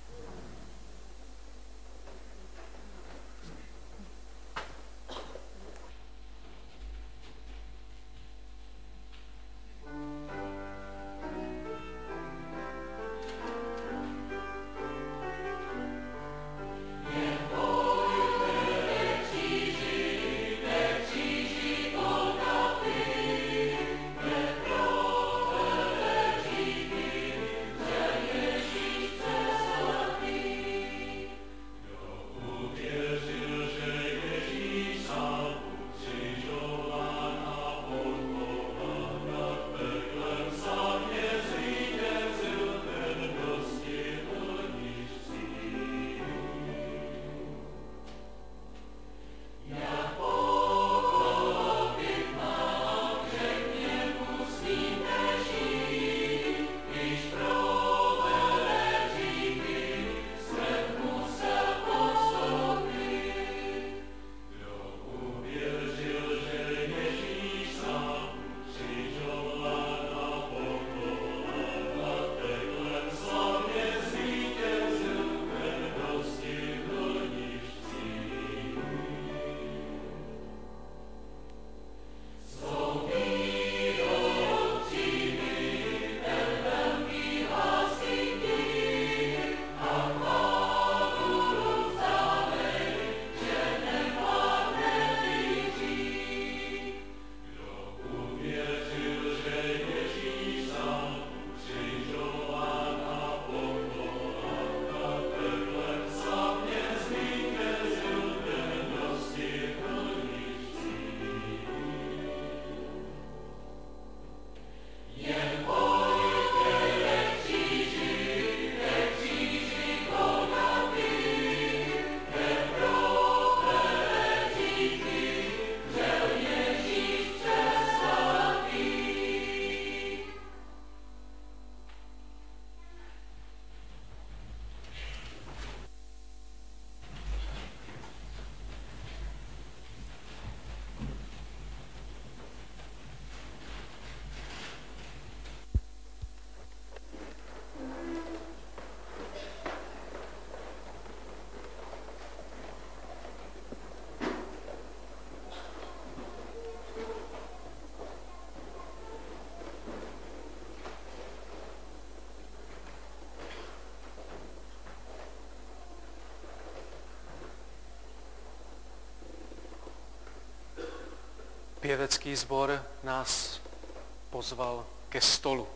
Pěvecký sbor nás pozval ke stolu.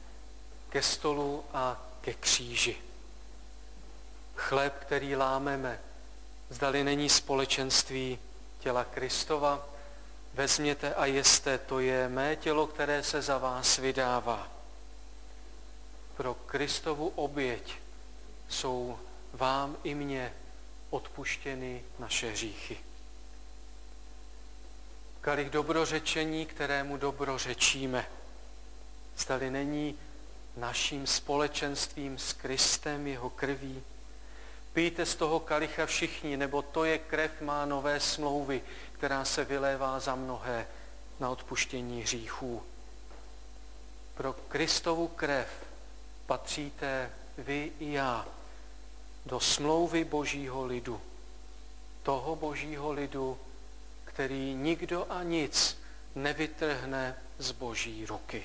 Ke stolu a ke kříži. Chléb, který lámeme, zdali není společenství těla Kristova, vezměte a jeste, to je mé tělo, které se za vás vydává. Pro Kristovu oběť jsou vám i mně odpuštěny naše hříchy. kalich dobrořečení, kterému dobrořečíme. Zdali není naším společenstvím s Kristem, jeho krví. Pijte z toho kalicha všichni, nebo to je krev má nové smlouvy, která se vylévá za mnohé na odpuštění hříchů. Pro Kristovu krev patříte vy i já do smlouvy Božího lidu. Toho Božího lidu, který nikdo a nic nevytrhne z Boží ruky.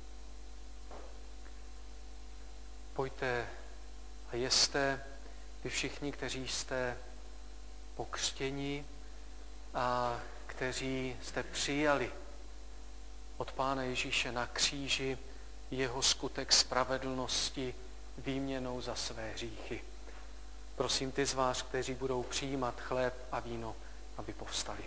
Pojďte a jeste vy všichni, kteří jste pokřtěni a kteří jste přijali od Pána Ježíše na kříži jeho skutek spravedlnosti výměnou za své hříchy. Prosím ty z vás, kteří budou přijímat chléb a víno, aby povstali.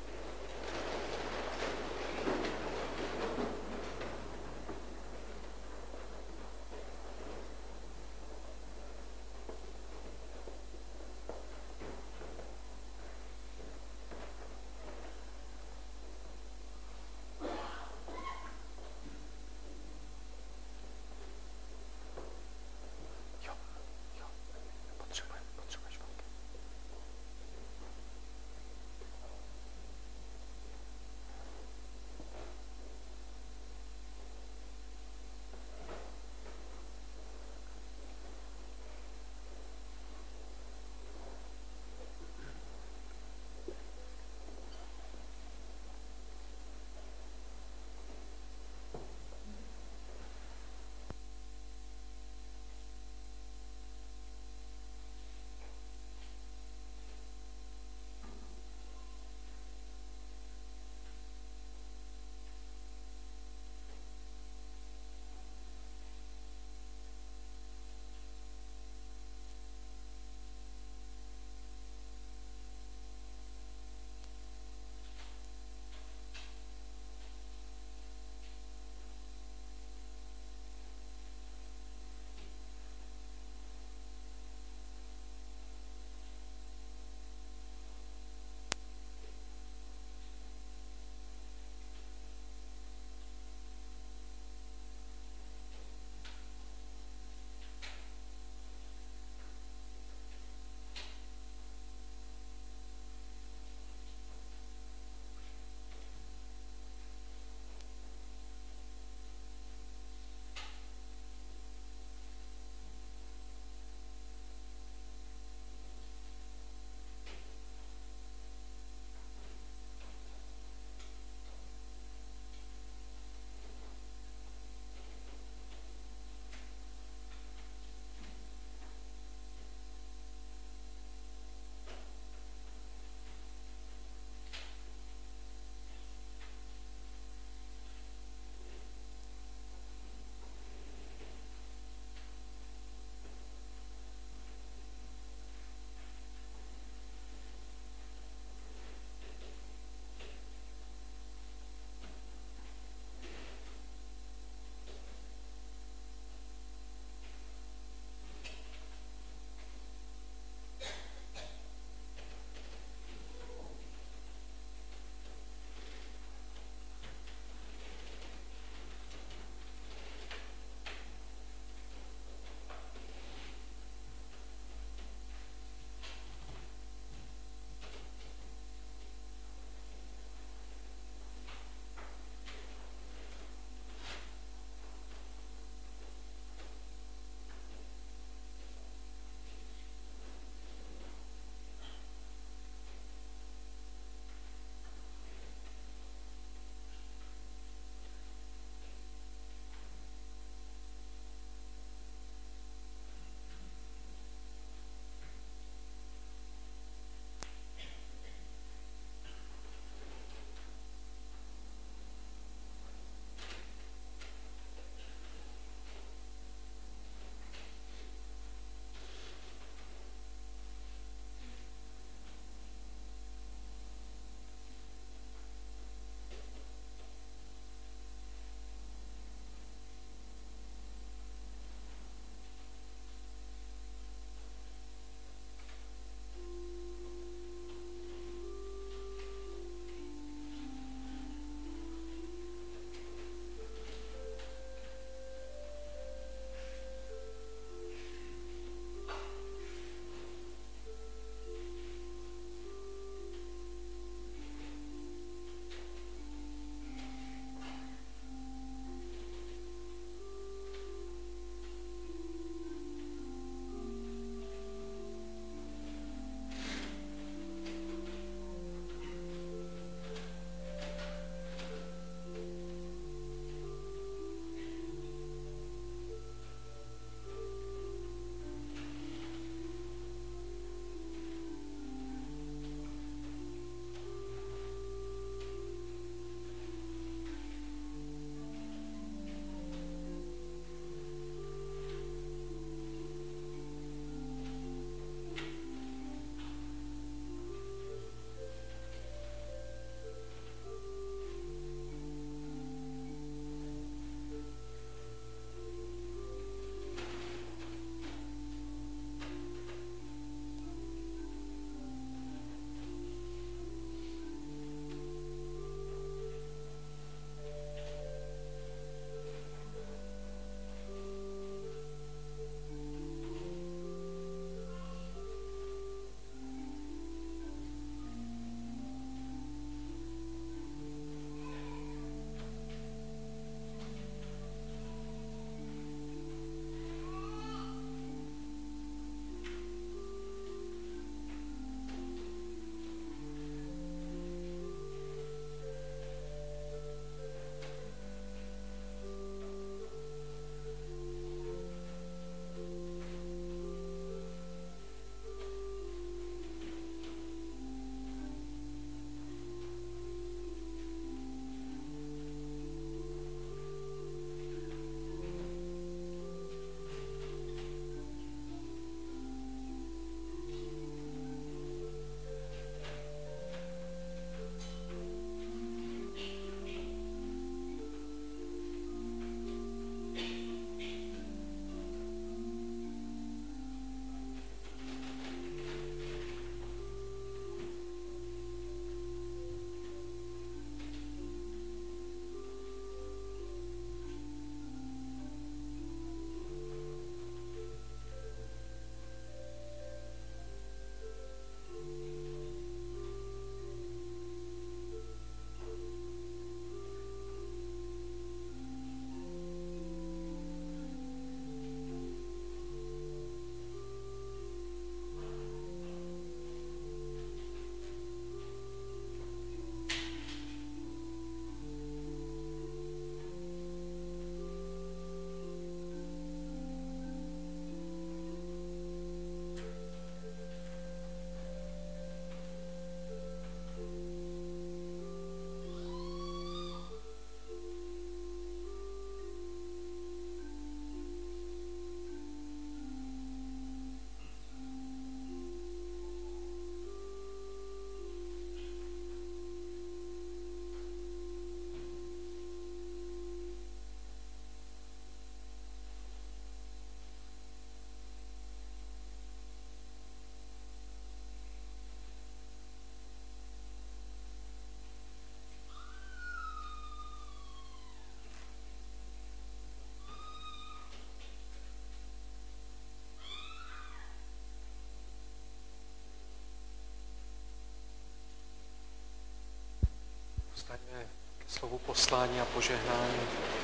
Povstaňme k slovu poslání a požehnání.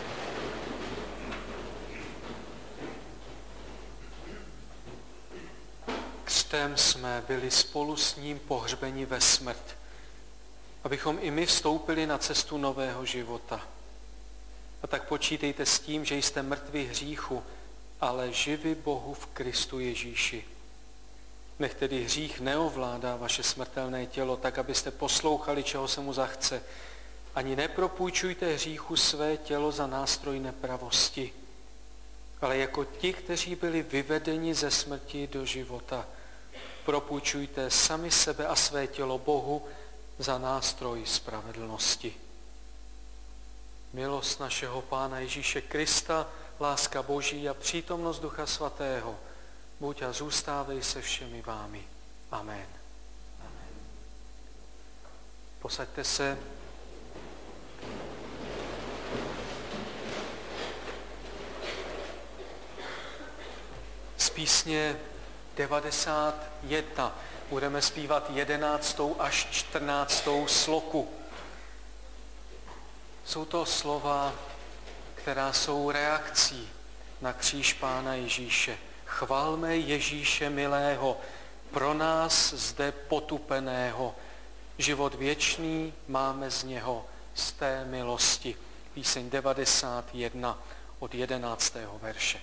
Křtem jsme byli spolu s ním pohřbeni ve smrt, abychom i my vstoupili na cestu nového života. A tak počítejte s tím, že jste mrtví hříchu, ale živi Bohu v Kristu Ježíši. Nech tedy hřích neovládá vaše smrtelné tělo, tak abyste poslouchali, čeho se mu zachce. Ani nepropůjčujte hříchu své tělo za nástroj nepravosti, ale jako ti, kteří byli vyvedeni ze smrti do života, propůjčujte sami sebe a své tělo Bohu za nástroj spravedlnosti. Milost našeho Pána Ježíše Krista, láska Boží a přítomnost Ducha Svatého buď a zůstávej se všemi vámi. Amen. Posaďte se. Z písně 91 budeme zpívat 11. až 14. sloku. Jsou to slova, která jsou reakcí na kříž Pána Ježíše. Chválme Ježíše milého, pro nás zde potupeného. Život věčný máme z něho, z té milosti. Píseň 91 od 11. verše.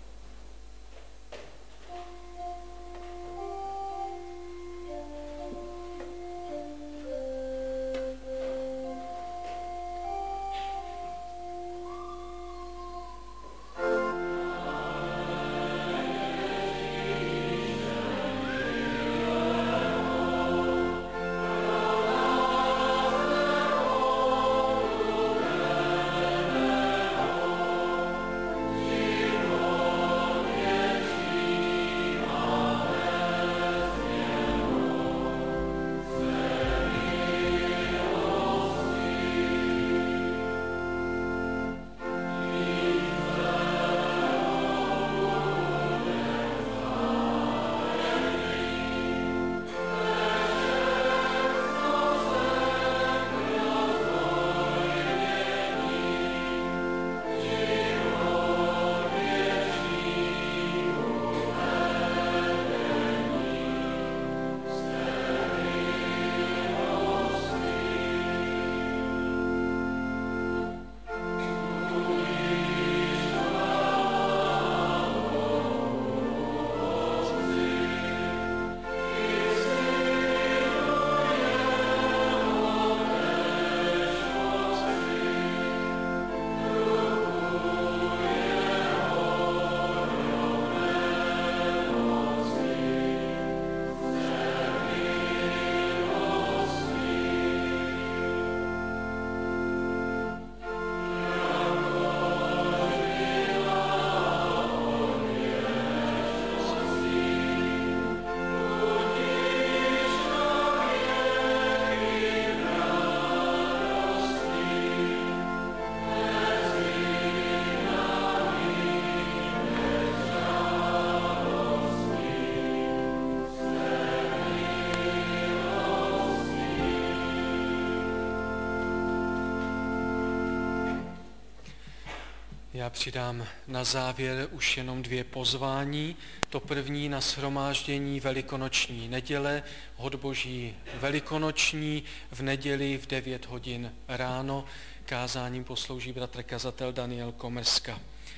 Já přidám na závěr už jenom 2 pozvání. To první na shromáždění velikonoční neděle, hod Boží velikonoční v neděli v 9 hodin ráno. Kázáním poslouží bratr kazatel Daniel Komrska.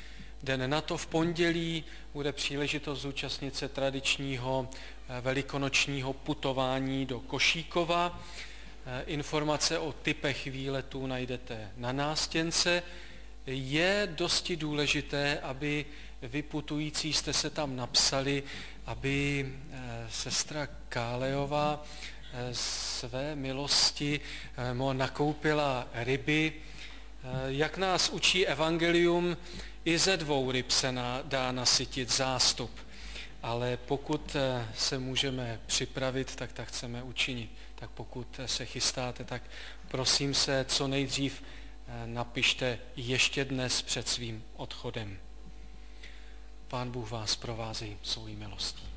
Den na to v pondělí bude příležitost zúčastnit se tradičního velikonočního putování do Košíkova. Informace o typech výletů najdete na nástěnce. Je dosti důležité, aby vy putující jste se tam napsali, aby sestra Kálejová své milosti nakoupila ryby. Jak nás učí evangelium, i ze 2 ryb se dá nasytit zástup. Ale pokud se můžeme připravit, tak chceme učinit. Tak pokud se chystáte, tak prosím se co nejdřív napište ještě dnes před svým odchodem. Pán Bůh vás provází svou milostí.